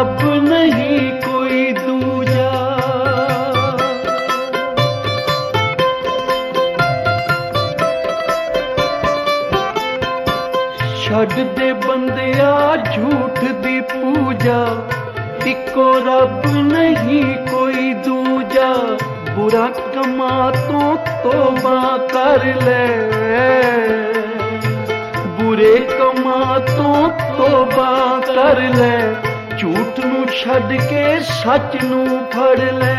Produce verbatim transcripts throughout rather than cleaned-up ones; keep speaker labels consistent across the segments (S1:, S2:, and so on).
S1: रब नहीं कोई दूजा। छड़ दे बंदिया झूठ दी पूजा, इको रब नहीं कोई दूजा। बुरा कमा तो तौबा कर ले, बुरे कमा तो तौबा कर ले। झूठ नू छड़ के सच नू फड़ ले।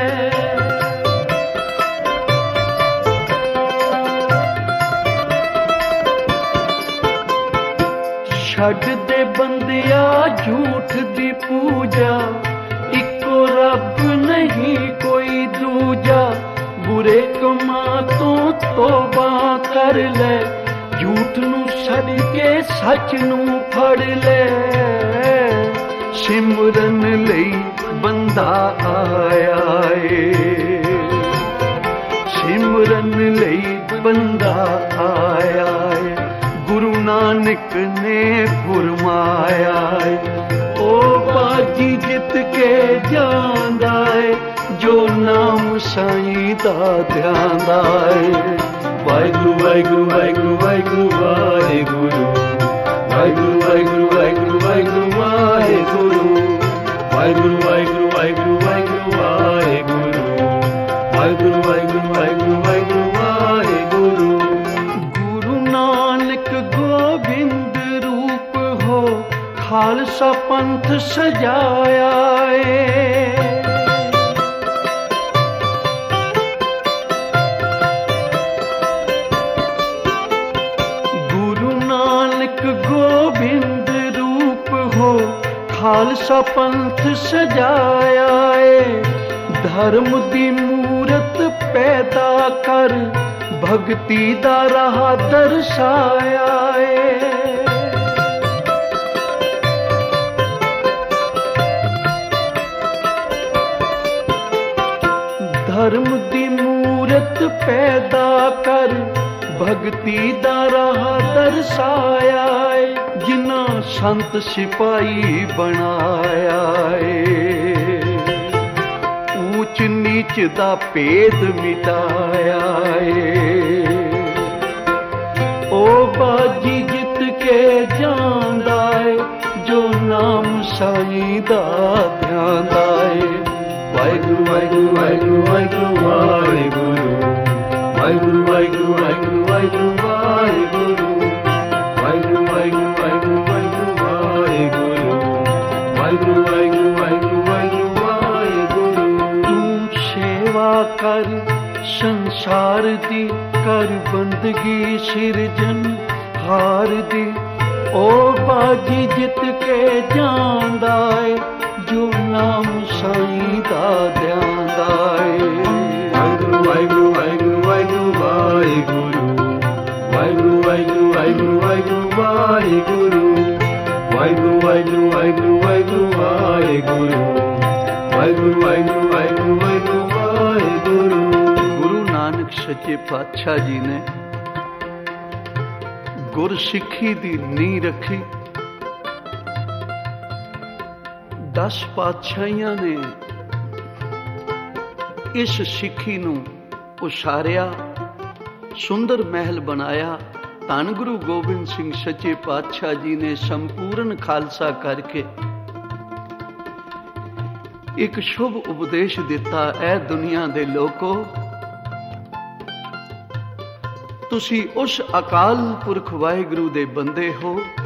S1: छड़ दे बंदिया झूठ दी पूजा, इको रब नहीं कोई दूजा। बुरे कमा तो तौबा कर ले, झूठ नू छड़ के सच नू फड़ ले। सिमरन लई बंदा आया है, सिमरन लई बंदा आया है। गुरु नानक ने फरमाया है, ओ बाजी जित के जांदा है, जो नाम साईं दा ध्यांदा है। वाहिगुरु वाहिगुरु वाहिगुरु वाहिगुरु वाहिगुरु, वाहिगुरु वाहिगुरु वाहिगुरु वाहिगुरु वाहिगुरु, वाहिगुरु वाहिगुरु वाहिगुरु वाहिगुरु वाहिगुरु, वाहिगुरु वाहिगुरु वाहिगुरु वाहिगुरु वाहिगुरु। गुरु नानक गोबिंद रूप हो, खालसा पंथ सजाया है। गुरु नानक गोबिंद रूप हो, खालसा पंथ सजाया है। धर्म दी मूरत पैदा कर, भगती दा राह दर्शाया है। धर्म दी मूरत पैदा कर, भगती दा राह दर्शाया है। जिन्ना संत सिपाही बनाया है, ऊंच नीच दा भेद मिटाया है। ओ बाजी जित के जांदा है, जो नाम साईं दा ध्यांदा है। वाहिगुरु वाहिगुरु वाहिगुरु वाहिगुरु वाहिगुरु, वाहिगुरु वाहिगुरु वाहिगुरु वाहिगुरु वाहिगुरु, वाहिगुरु वाहिगुरु वाहिगुरु वाहिगुरु वाहिगुरु, वाहिगुरु वाहिगुरु वाहिगुरु वाहिगुरु वाहिगुरु। तू सेवा कर संसार दी, कर बंदगी सिरजन हार दी। ओ बाजी जित के जांदा है, जो नाम साईं दा ध्यांदा है। वाहिगुरु वाहिगुरु वाहिगुरु वाहिगुरु वाहिगुरु, वाहिगुरु वाहिगुरु वाहिगुरु वाहिगुरु वाहिगुरु, वाहिगुरु वाहिगुरु वाहिगुरु वाहिगुरु वाहिगुरु, वाहिगुरु वाहिगुरु वाहिगुरु वाहिगुरु वाहिगुरु। गुरु नानक सच्चे पातशाह जी ने गुर सिੱਖੀ दी नींह रखी। दस पातशाहियां ने इस सिੱਖੀ नूं उसारिया, सुंदर महल बनाया। धन गुरु गोबिंद सिंह सच्चे पातशाह जी ने संपूर्ण खालसा करके एक शुभ उपदेश दिता। ऐ दुनिया दे लोको, तुसी उस अकाल पुरख वाहिगुरु दे बंदे हो।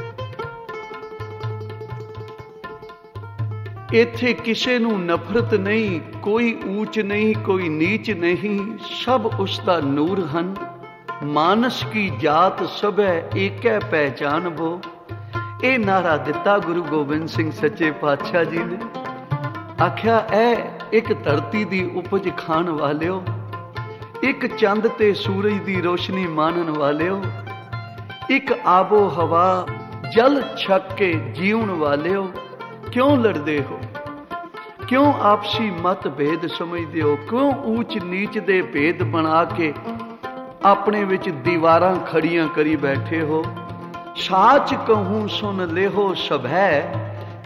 S1: इत्थे किसे नूं नफरत नहीं, कोई ऊंच नहीं, कोई नीच नहीं, सब उसका नूर हन। मानस की जात सब है, एक है पहचान वो। ये नारा दिता गुरु गोबिंद सिंह सच्चे पातशाह जी ने। आख्या ऐ एक धरती दी उपज खाण वालिओ, एक चंद ते सूरज दी रोशनी मानन वालिओ, एक आबो हवा जल छक के जीवन वालिओ, क्यों लड़दे हो? क्यों आपसी मत भेद समझदे हो? क्यों ऊंच नीच दे भेद बना के अपने विच दीवारां खड़ियां करी बैठे हो? साच कहूं सुन लेहो सब है,